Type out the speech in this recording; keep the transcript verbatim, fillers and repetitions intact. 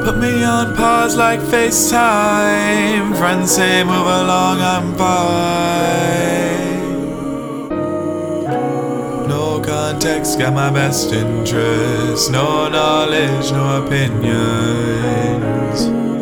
Put me on pause like FaceTime. Friends say move along, I'm fine. No context, got my best interests. No knowledge, no opinions.